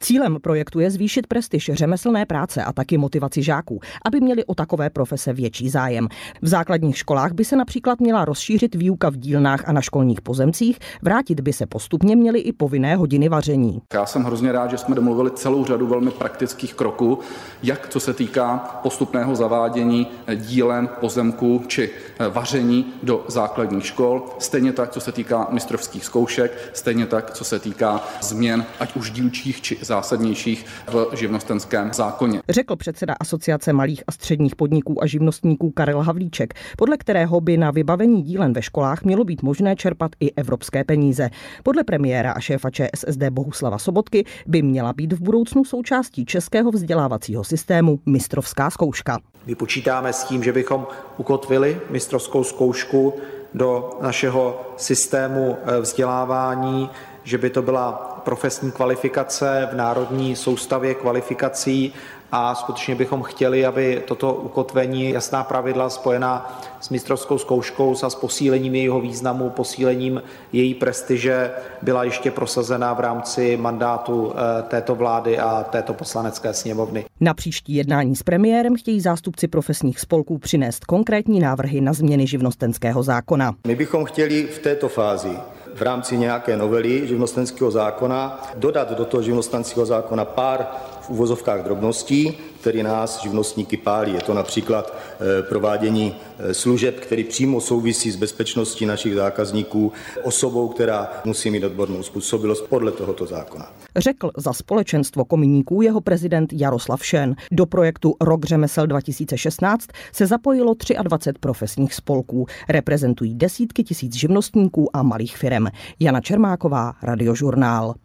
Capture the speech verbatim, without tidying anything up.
Cílem projektu je zvýšit prestiž řemeslné práce a taky motivaci žáků, aby měli o takové profese větší zájem. V základních školách by se například měla rozšířit výuka v dílnách a na školních pozemcích, vrátit by se postupně měly i povinné hodiny vaření. Já jsem hrozně rád, že jsme domluvili celou řadu velmi praktických kroků, jak co se týká postupného zavádění dílen, pozemků či vaření do základních škol, stejně tak, co se týká mistrovských zkoušek, stejně tak, co se týká změn, ať už dílčích či zásadnějších v živnostenském zákoně. Řekl předseda Asociace malých a středních podniků a živnostníků Karel Havlíček, podle kterého by na vybavení dílen ve školách mělo být možné čerpat i evropské peníze. Podle premiéra a šéfa ČSSD Bohuslava Sobotky by měla být v budoucnu součástí českého vzdělávacího systému mistrovská zkouška. My počítáme s tím, že bychom ukotvili mistrovskou zkoušku do našeho systému vzdělávání, že by to byla profesní kvalifikace v národní soustavě kvalifikací a skutečně bychom chtěli, aby toto ukotvení, jasná pravidla spojená s mistrovskou zkouškou a s posílením jejího významu, posílením její prestiže byla ještě prosazena v rámci mandátu této vlády a této poslanecké sněmovny. Na příští jednání s premiérem chtějí zástupci profesních spolků přinést konkrétní návrhy na změny živnostenského zákona. My bychom chtěli v této fázi v rámci nějaké novely živnostenského zákona dodat do toho živnostenského zákona pár v uvozovkách drobností, které nás živnostníky pálí. Je to například provádění služeb, které přímo souvisí s bezpečností našich zákazníků, osobou, která musí mít odbornou způsobilost podle tohoto zákona. Řekl za společenstvo kominíků jeho prezident Jaroslav Šen. Do projektu Rok řemesel dva tisíce šestnáct se zapojilo dvacet tři profesních spolků. Reprezentují desítky tisíc živnostníků a malých firem. Jana Čermáková, Radiožurnál.